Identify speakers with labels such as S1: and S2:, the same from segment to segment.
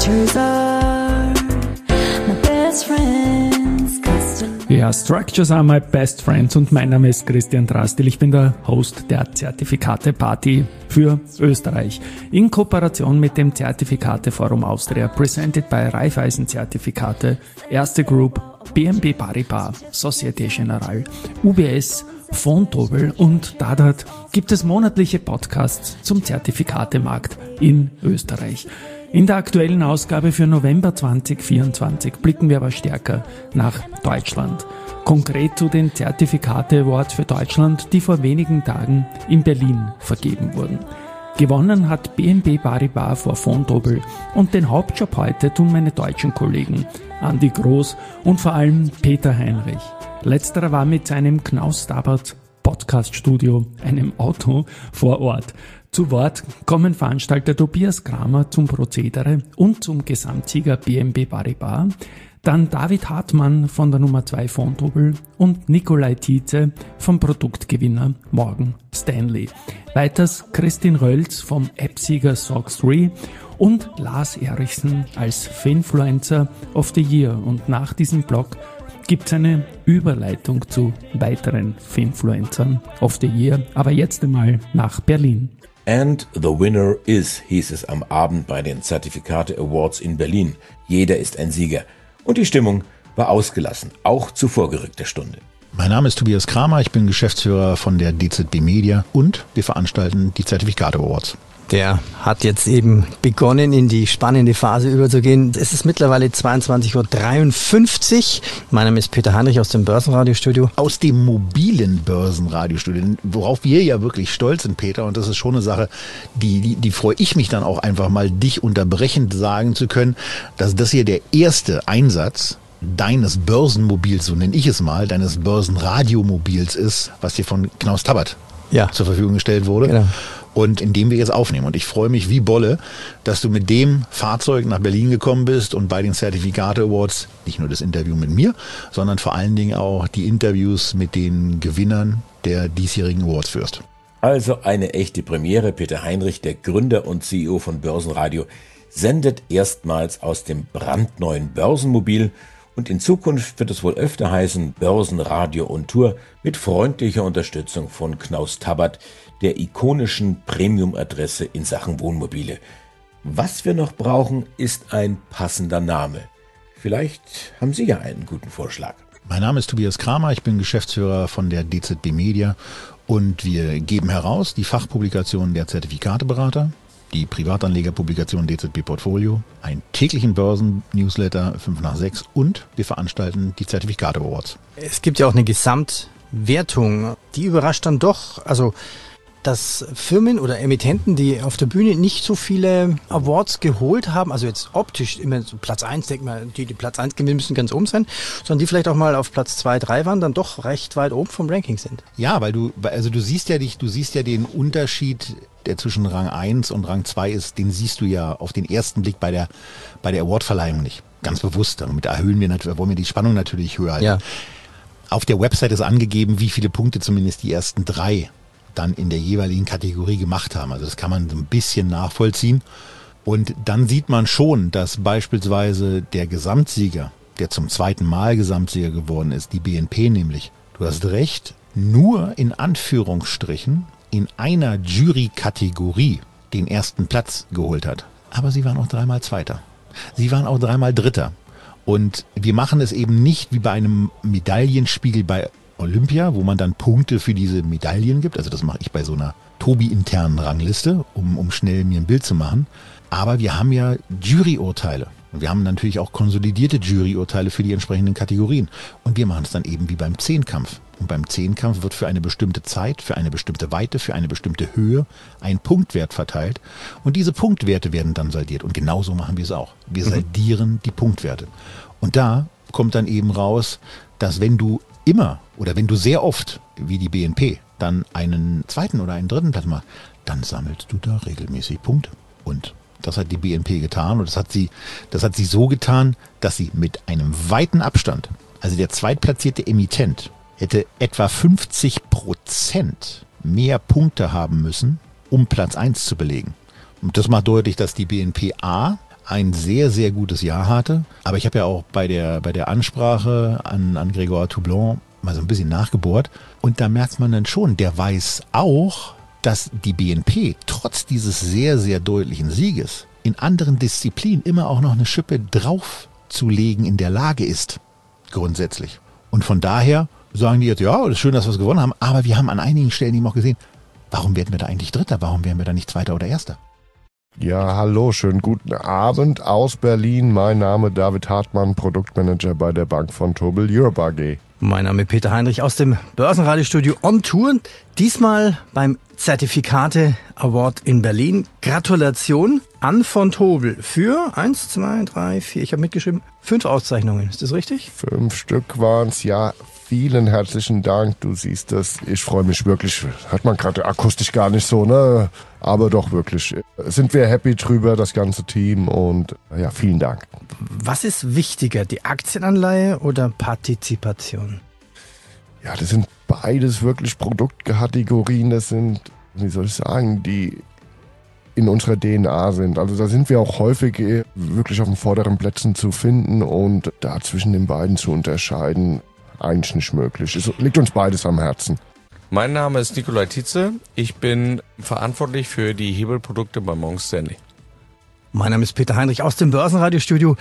S1: Structures are my best friends.
S2: Ja, Structures are my best friends und mein Name ist Christian Drastil. Ich bin der Host der Zertifikate-Party für Österreich in Kooperation mit dem Zertifikate-Forum Austria, presented by Raiffeisen Zertifikate, Erste Group, BNP Paribas, Societe Generale, UBS, Vontobel und Dadat gibt es monatliche Podcasts zum Zertifikatemarkt in Österreich. In der aktuellen Ausgabe für November 2024 blicken wir aber stärker nach Deutschland. Konkret zu den Zertifikate Awards für Deutschland, die vor wenigen Tagen in Berlin vergeben wurden. Gewonnen hat BNP Paribas vor Vontobel und den Hauptjob heute tun meine deutschen Kollegen Andi Groß und vor allem Peter Heinrich. Letzterer war mit seinem Knaus Tabbert Podcaststudio, einem Auto, vor Ort. Zu Wort kommen Veranstalter Tobias Kramer zum Prozedere und zum Gesamtsieger BNP Paribas, dann David Hartmann von der Nummer 2 Vontobel und Nikolai Tietze vom Produktgewinner Morgan Stanley. Weiters Christine Rölz vom App-Sieger Sox3 und Lars Erichsen als Finfluencer of the Year. Und nach diesem Blog gibt's eine Überleitung zu weiteren Finfluencern of the Year. Aber jetzt einmal nach Berlin.
S3: And the winner is, hieß es am Abend bei den Zertifikate Awards in Berlin. Jeder ist ein Sieger. Und die Stimmung war ausgelassen, auch zu vorgerückter Stunde.
S4: Mein Name ist Tobias Kramer, ich bin Geschäftsführer von der DZB Media und wir veranstalten die Zertifikate Awards.
S5: Der hat jetzt eben begonnen, in die spannende Phase überzugehen. Es ist mittlerweile 22:53 Uhr. Mein Name ist Peter Heinrich aus dem Börsenradiostudio.
S4: Aus dem mobilen Börsenradiostudio, worauf wir ja wirklich stolz sind, Peter. Und das ist schon eine Sache, die freue ich mich dann auch einfach mal, dich unterbrechend sagen zu können, dass das hier der erste Einsatz deines Börsenmobils, so nenne ich es mal, deines Börsenradiomobils ist, was dir von Knaus Tabbert zur Verfügung gestellt wurde.
S5: Genau.
S4: Und in dem wir jetzt aufnehmen. Und ich freue mich wie Bolle, dass du mit dem Fahrzeug nach Berlin gekommen bist und bei den Zertifikate Awards nicht nur das Interview mit mir, sondern vor allen Dingen auch die Interviews mit den Gewinnern der diesjährigen Awards führst.
S3: Also eine echte Premiere. Peter Heinrich, der Gründer und CEO von Börsenradio, sendet erstmals aus dem brandneuen Börsenmobil. Und in Zukunft wird es wohl öfter heißen Börsenradio on Tour mit freundlicher Unterstützung von Knaus Tabbert, der ikonischen Premium-Adresse in Sachen Wohnmobile. Was wir noch brauchen, ist ein passender Name. Vielleicht haben Sie ja einen guten Vorschlag.
S4: Mein Name ist Tobias Kramer, ich bin Geschäftsführer von der DZB Media und wir geben heraus die Fachpublikationen der Zertifikateberater, die Privatanlegerpublikation DZB Portfolio, einen täglichen Börsen-Newsletter 5 nach 6 und wir veranstalten die Zertifikate Awards.
S5: Es gibt ja auch eine Gesamtwertung, die überrascht dann doch, also dass Firmen oder Emittenten, die auf der Bühne nicht so viele Awards geholt haben, also jetzt optisch immer so Platz 1, denkt man, die Platz 1 gewinnen müssen ganz oben sein, sondern die vielleicht auch mal auf Platz 2, 3 waren, dann doch recht weit oben vom Ranking sind.
S4: Ja, weil du siehst ja den Unterschied, der zwischen Rang 1 und Rang 2 ist, den siehst du ja auf den ersten Blick bei der Awardverleihung nicht. Ganz bewusst. Damit wollen wir die Spannung natürlich höher halten.
S5: Ja.
S4: Auf der Website ist angegeben, wie viele Punkte zumindest die ersten 3 dann in der jeweiligen Kategorie gemacht haben. Also das kann man so ein bisschen nachvollziehen. Und dann sieht man schon, dass beispielsweise der Gesamtsieger, der zum zweiten Mal Gesamtsieger geworden ist, die BNP nämlich, du hast recht, nur in Anführungsstrichen in einer Jury-Kategorie den ersten Platz geholt hat. Aber sie waren auch 3-mal Zweiter. Sie waren auch 3-mal Dritter. Und wir machen es eben nicht wie bei einem Medaillenspiegel bei Olympia, wo man dann Punkte für diese Medaillen gibt. Also das mache ich bei so einer Tobi-internen Rangliste, um schnell mir ein Bild zu machen. Aber wir haben ja Juryurteile. Und wir haben natürlich auch konsolidierte Juryurteile für die entsprechenden Kategorien. Und wir machen es dann eben wie beim Zehnkampf. Und beim Zehnkampf wird für eine bestimmte Zeit, für eine bestimmte Weite, für eine bestimmte Höhe ein Punktwert verteilt. Und diese Punktwerte werden dann saldiert. Und genauso machen wir es auch. Wir saldieren die Punktwerte. Und da kommt dann eben raus, dass wenn du immer oder wenn du sehr oft, wie die BNP, dann einen zweiten oder einen dritten Platz machst, dann sammelst du da regelmäßig Punkte. Und das hat die BNP getan und das hat sie so getan, dass sie mit einem weiten Abstand, also der zweitplatzierte Emittent, hätte etwa 50% mehr Punkte haben müssen, um Platz 1 zu belegen. Und das macht deutlich, dass die BNP A, ein sehr, sehr gutes Jahr hatte. Aber ich habe ja auch bei der Ansprache an Grégoire Toublon mal so ein bisschen nachgebohrt. Und da merkt man dann schon, der weiß auch, dass die BNP trotz dieses sehr, sehr deutlichen Sieges in anderen Disziplinen immer auch noch eine Schippe draufzulegen in der Lage ist. Grundsätzlich. Und von daher sagen die jetzt, ja, das ist schön, dass wir es gewonnen haben, aber wir haben an einigen Stellen eben auch gesehen, warum werden wir da eigentlich Dritter? Warum werden wir da nicht Zweiter oder Erster?
S6: Ja, hallo, schönen guten Abend aus Berlin. Mein Name David Hartmann, Produktmanager bei der Bank Vontobel Europe AG.
S5: Mein Name Peter Heinrich aus dem Börsenradiostudio On Tour. Diesmal beim Zertifikate Award in Berlin. Gratulation an Vontobel für 1, 2, 3, 4, ich habe mitgeschrieben, 5 Auszeichnungen. Ist das richtig?
S6: 5 Stück waren's, ja. Vielen herzlichen Dank. Du siehst das. Ich freue mich wirklich. Hat man gerade akustisch gar nicht so, ne? Aber doch wirklich. Sind wir happy drüber, das ganze Team. Und ja, vielen Dank.
S5: Was ist wichtiger, die Aktienanleihe oder Partizipation?
S6: Ja, das sind beides wirklich Produktkategorien. Das sind, wie soll ich sagen, die in unserer DNA sind. Also da sind wir auch häufig wirklich auf den vorderen Plätzen zu finden. Und da zwischen den beiden zu unterscheiden, eigentlich nicht möglich. Es liegt uns beides am Herzen.
S7: Mein Name ist Nikolai Tietze. Ich bin verantwortlich für die Hebelprodukte bei Morgan Stanley.
S5: Mein Name ist Peter Heinrich aus dem Börsenradiostudio.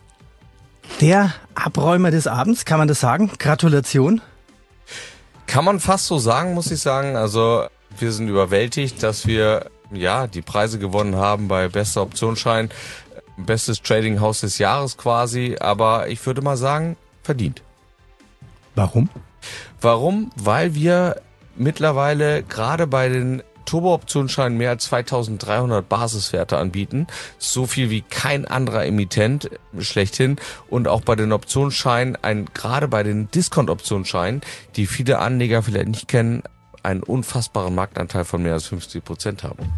S5: Der Abräumer des Abends, kann man das sagen? Gratulation.
S7: Kann man fast so sagen, muss ich sagen. Also wir sind überwältigt, dass wir die Preise gewonnen haben bei bester Optionsschein, bestes Trading-Haus des Jahres quasi. Aber ich würde mal sagen, verdient.
S5: Warum?
S7: Warum? Weil wir mittlerweile gerade bei den Turbo-Optionsscheinen mehr als 2300 Basiswerte anbieten. So viel wie kein anderer Emittent schlechthin. Und auch bei den Optionsscheinen, gerade bei den Discount-Optionsscheinen, die viele Anleger vielleicht nicht kennen, einen unfassbaren Marktanteil von mehr als 50% haben.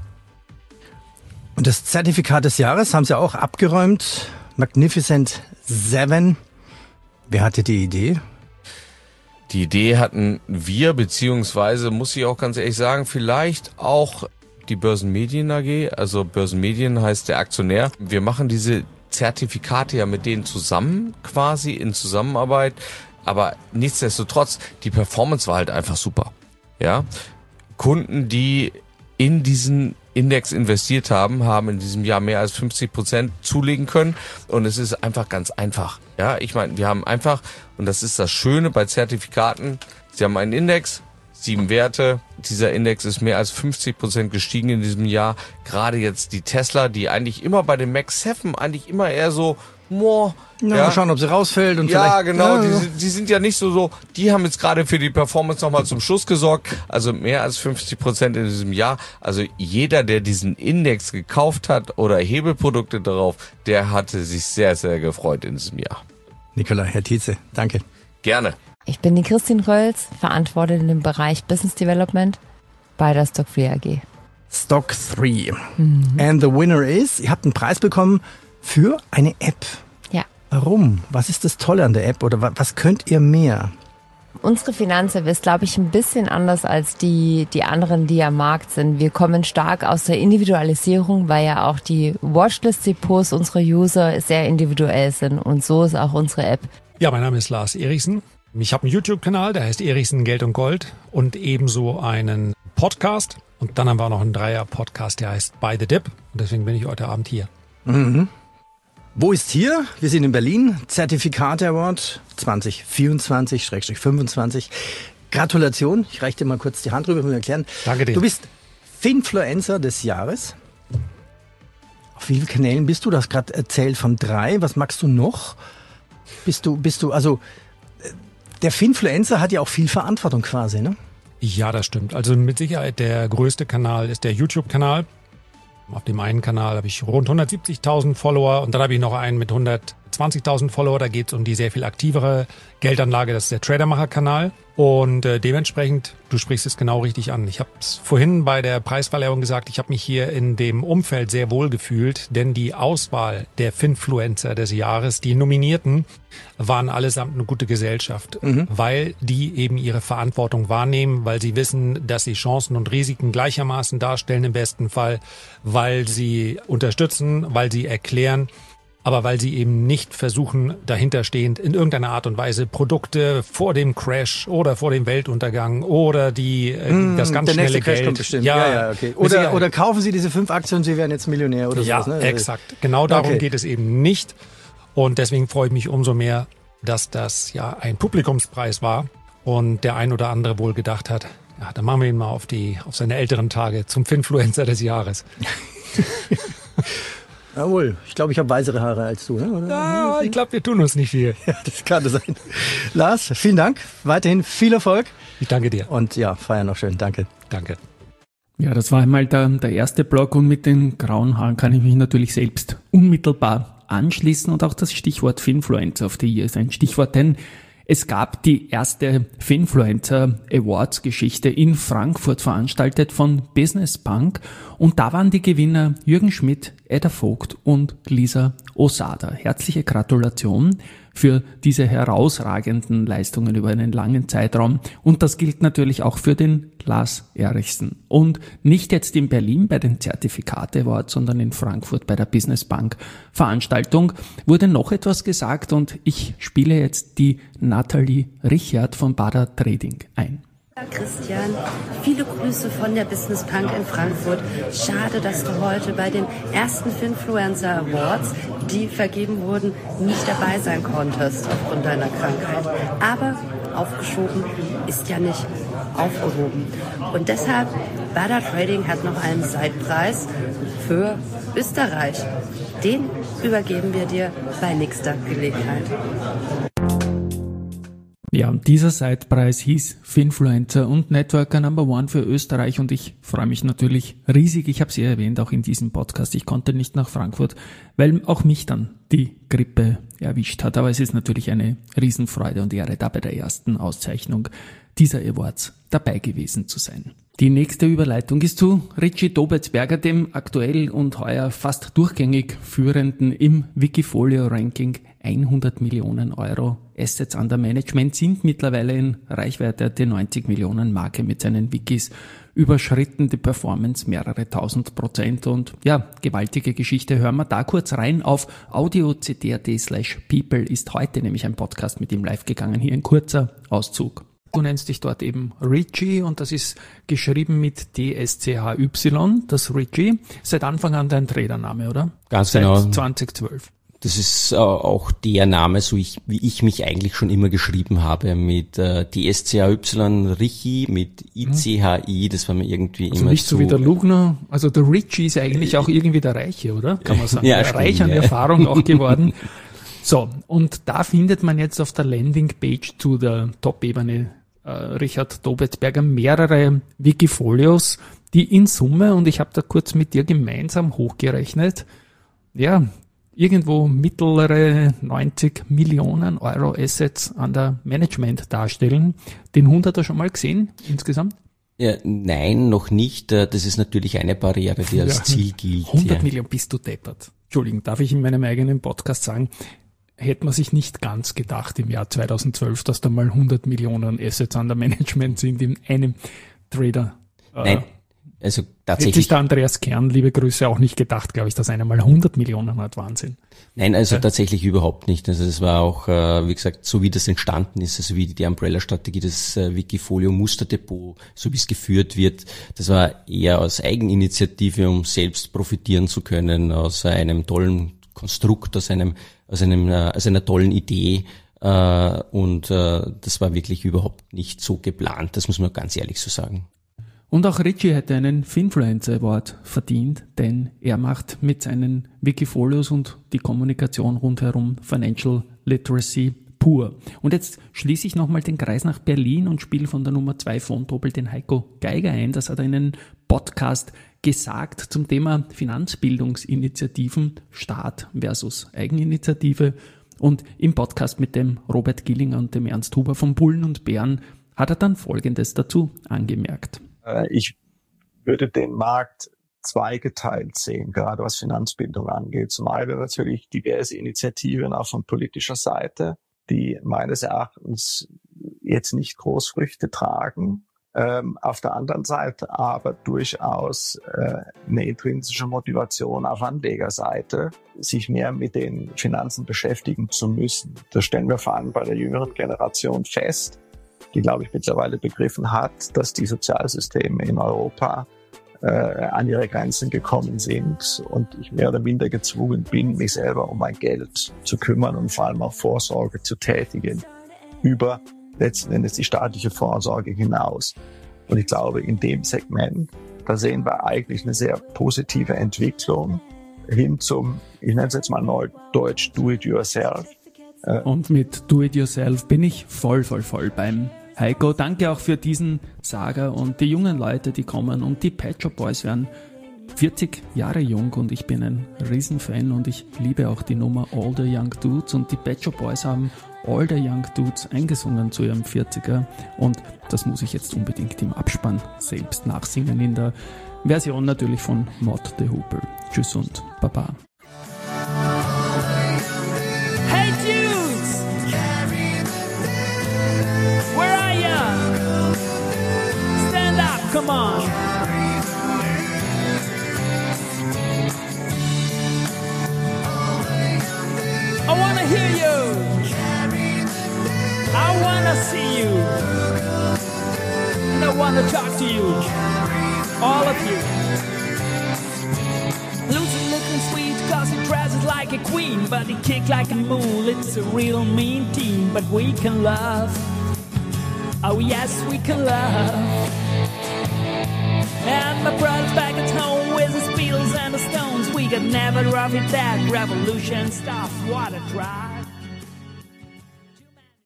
S5: Und das Zertifikat des Jahres haben Sie auch abgeräumt. Magnificent 7. Wer hatte die Idee?
S7: Die Idee hatten wir, beziehungsweise muss ich auch ganz ehrlich sagen, vielleicht auch die Börsenmedien AG. Also Börsenmedien heißt der Aktionär. Wir machen diese Zertifikate ja mit denen zusammen quasi in Zusammenarbeit. Aber nichtsdestotrotz, die Performance war halt einfach super. Ja, Kunden, die in diesen Index investiert haben, haben in diesem Jahr mehr als 50% zulegen können. Und es ist einfach ganz einfach. Ja, ich meine, wir haben einfach, und das ist das Schöne bei Zertifikaten, Sie haben einen Index, 7 Werte. Dieser Index ist mehr als 50% gestiegen in diesem Jahr. Gerade jetzt die Tesla, die eigentlich immer bei dem Max 7 eigentlich immer eher so,
S5: mal schauen, ob sie rausfällt. Und
S7: ja,
S5: vielleicht,
S7: genau, die sind ja nicht so, die haben jetzt gerade für die Performance nochmal zum Schluss gesorgt, also mehr als 50% in diesem Jahr. Also jeder, der diesen Index gekauft hat oder Hebelprodukte darauf, der hatte sich sehr, sehr gefreut in diesem Jahr.
S5: Nikolai, Herr Tietze, danke.
S7: Gerne.
S8: Ich bin die Christine Rölz, verantwortlich in dem Bereich Business Development bei der Stock 3 AG.
S5: Stock 3. And the winner is, ihr habt einen Preis bekommen für eine App.
S8: Ja.
S5: Warum? Was ist das Tolle an der App oder was könnt ihr mehr?
S8: Unsere Finanz-App ist, glaube ich, ein bisschen anders als die anderen, die am Markt sind. Wir kommen stark aus der Individualisierung, weil ja auch die Watchlist-Depots unserer User sehr individuell sind. Und so ist auch unsere App.
S2: Ja, mein Name ist Lars Erichsen. Ich habe einen YouTube-Kanal, der heißt Erichsen Geld und Gold und ebenso einen Podcast. Und dann haben wir auch noch einen Dreier-Podcast, der heißt By the Dip. Und deswegen bin ich heute Abend hier.
S5: Mhm. Wo ist hier? Wir sind in Berlin. Zertifikate Award 2024/25. Gratulation. Ich reiche dir mal kurz die Hand rüber, mir erklären.
S2: Danke dir.
S5: Du bist Finfluencer des Jahres. Auf wie vielen Kanälen bist du? Du hast gerade erzählt von 3. Was magst du noch? Bist du, also, der Finfluencer hat ja auch viel Verantwortung quasi, ne?
S2: Ja, das stimmt. Also mit Sicherheit der größte Kanal ist der YouTube-Kanal. Auf dem einen Kanal habe ich rund 170.000 Follower und dann habe ich noch einen mit 120.000
S9: 20.000 Follower, da geht es um die sehr viel aktivere Geldanlage, das ist der Tradermacher-Kanal. Und dementsprechend, du sprichst es genau richtig an. Ich habe es vorhin bei der Preisverleihung gesagt, ich habe mich hier in dem Umfeld sehr wohl gefühlt, denn die Auswahl der Finfluencer des Jahres, die Nominierten, waren allesamt eine gute Gesellschaft, weil die eben ihre Verantwortung wahrnehmen, weil sie wissen, dass sie Chancen und Risiken gleichermaßen darstellen im besten Fall, weil sie unterstützen, weil sie erklären, aber weil sie eben nicht versuchen, dahinterstehend in irgendeiner Art und Weise Produkte vor dem Crash oder vor dem Weltuntergang oder das ganz
S5: der
S9: schnelle
S5: nächste Crash
S9: Geld.
S5: kommt bestimmt. Ja, okay. Oder kaufen Sie diese 5 Aktien und Sie werden jetzt Millionär oder
S9: ja,
S5: sowas. Ne?
S9: Exakt. Genau darum geht es eben nicht. Und deswegen freue ich mich umso mehr, dass das ja ein Publikumspreis war und der ein oder andere wohl gedacht hat, ja, dann machen wir ihn mal auf seine älteren Tage zum Finfluencer des Jahres.
S5: Jawohl, ich glaube, ich habe weißere Haare als du. Ne? Oder?
S9: Ja, ich glaube, wir tun uns nicht viel.
S5: Ja, das kann sein. Lars, vielen Dank. Weiterhin viel Erfolg.
S9: Ich danke dir.
S5: Und ja, feier noch schön. Danke.
S9: Danke.
S2: Ja, das war einmal der erste Block und mit den grauen Haaren kann ich mich natürlich selbst unmittelbar anschließen und auch das Stichwort Finfluencer of the Year ist ein Stichwort, denn es gab die erste Finfluencer Awards Geschichte in Frankfurt veranstaltet von Business Punk und da waren die Gewinner Jürgen Schmidt, Edda Vogt und Lisa Osada. Herzliche Gratulation für diese herausragenden Leistungen über einen langen Zeitraum und das gilt natürlich auch für den Lars Erichsen. Und nicht jetzt in Berlin bei den Zertifikate Awards, sondern in Frankfurt bei der Business Bank Veranstaltung wurde noch etwas gesagt und ich spiele jetzt die Nathalie Richard von Bader Trading ein.
S10: Christian, viele Grüße von der Business Punk in Frankfurt. Schade, dass du heute bei den ersten Finfluencer Awards, die vergeben wurden, nicht dabei sein konntest aufgrund deiner Krankheit. Aber aufgeschoben ist ja nicht aufgehoben. Und deshalb, Bader Trading hat noch einen Seitpreis für Österreich. Den übergeben wir dir bei nächster Gelegenheit.
S2: Ja, und dieser Sidepreis hieß Finfluencer und Networker Number One für Österreich und ich freue mich natürlich riesig. Ich habe es ja erwähnt, auch in diesem Podcast. Ich konnte nicht nach Frankfurt, weil auch mich dann die Grippe erwischt hat. Aber es ist natürlich eine Riesenfreude und Ehre, da bei der ersten Auszeichnung dieser Awards dabei gewesen zu sein. Die nächste Überleitung ist zu Richie Dobetsberger, dem aktuell und heuer fast durchgängig führenden im Wikifolio-Ranking. 100 Millionen Euro Assets under Management sind mittlerweile in Reichweite der 90 Millionen Marke mit seinen Wikis überschritten, die Performance mehrere 1000% und ja, gewaltige Geschichte. Hören wir da kurz rein auf audio.cd.at/people ist heute nämlich ein Podcast mit ihm live gegangen. Hier ein kurzer Auszug. Du nennst dich dort eben Richie und das ist geschrieben mit DSCHY, das Richie. Seit Anfang an dein Tradername, oder?
S11: Ganz
S2: Seit
S11: genau.
S2: 2012.
S11: Das ist auch der Name, wie ich mich eigentlich schon immer geschrieben habe, mit DSCHY Richie, mit ICHI, das war mir irgendwie
S2: also
S11: immer
S2: nicht so wie der Lugner, also der Richie ist ja eigentlich auch irgendwie der Reiche, oder? Kann man sagen.
S11: Ja,
S2: der Reich an Erfahrung auch geworden. So, und da findet man jetzt auf der Landingpage zu der Top-Ebene Richard Dobetsberger mehrere Wikifolios, die in Summe, und ich habe da kurz mit dir gemeinsam hochgerechnet, ja, irgendwo mittlere 90 Millionen Euro Assets an der Management darstellen. Den 100er schon mal gesehen insgesamt?
S11: Ja, nein, noch nicht. Das ist natürlich eine Barriere, die als Ziel gilt.
S2: 100 Millionen, bist du deppert. Entschuldigung, darf ich in meinem eigenen Podcast sagen, hätte man sich nicht ganz gedacht im Jahr 2012, dass da mal 100 Millionen Assets under Management sind in einem Trader.
S11: Nein, also tatsächlich.
S2: Hätte sich der Andreas Kern, liebe Grüße, auch nicht gedacht, glaube ich, dass einer mal 100 Millionen hat. Wahnsinn.
S11: Nein, also tatsächlich überhaupt nicht. Also es war auch, wie gesagt, so wie das entstanden ist, also wie die Umbrella-Strategie, das Wikifolio Musterdepot, so wie es geführt wird, das war eher aus Eigeninitiative, um selbst profitieren zu können, aus einem tollen Konstrukt, aus einer tollen Idee. Und das war wirklich überhaupt nicht so geplant, das muss man ganz ehrlich so sagen.
S2: Und auch Richie hätte einen Finfluencer Award verdient, denn er macht mit seinen Wikifolios und die Kommunikation rundherum Financial Literacy pur. Und jetzt schließe ich nochmal den Kreis nach Berlin und spiele von der Nummer 2 Phone-Doppel den Heiko Geiger ein. Das hat er in einem Podcast gesagt zum Thema Finanzbildungsinitiativen, Staat versus Eigeninitiative. Und im Podcast mit dem Robert Gillinger und dem Ernst Huber von Bullen und Bären hat er dann Folgendes dazu angemerkt.
S12: Ich würde den Markt zweigeteilt sehen, gerade was Finanzbildung angeht. Zum einen natürlich diverse Initiativen auch von politischer Seite, die meines Erachtens jetzt nicht Großfrüchte tragen. Auf der anderen Seite aber durchaus eine intrinsische Motivation auf Anlegerseite, sich mehr mit den Finanzen beschäftigen zu müssen. Das stellen wir vor allem bei der jüngeren Generation fest, die, glaube ich, mittlerweile begriffen hat, dass die Sozialsysteme in Europa an ihre Grenzen gekommen sind und ich mehr oder minder gezwungen bin, mich selber um mein Geld zu kümmern und vor allem auch Vorsorge zu tätigen über letzten Endes die staatliche Vorsorge hinaus. Und ich glaube, in dem Segment, da sehen wir eigentlich eine sehr positive Entwicklung hin zum, ich nenne es jetzt mal neudeutsch, Do-it-yourself.
S2: Und mit Do-it-yourself bin ich voll beim Heiko. Danke auch für diesen Saga und die jungen Leute, die kommen. Und die Pet Shop Boys werden 40 Jahre jung und ich bin ein Riesenfan und ich liebe auch die Nummer All the Young Dudes. Und die Pet Shop Boys haben All the Young Dudes eingesungen zu ihrem 40er. Und das muss ich jetzt unbedingt im Abspann selbst nachsingen, in der Version natürlich von Mott the Hoople. Tschüss und Baba.
S13: Hey dudes! Where are ya? Stand up, come on! I wanna hear you! I wanna see you! And I wanna talk to you! All of you! Lucy looking sweet cause he dresses like a queen, but he kick like a mule. It's a real mean team, but we can love. Oh yes, we can love. And my brother's back at home with his Beatles and the Stones. We got never rough it that revolution stuff. What a drive.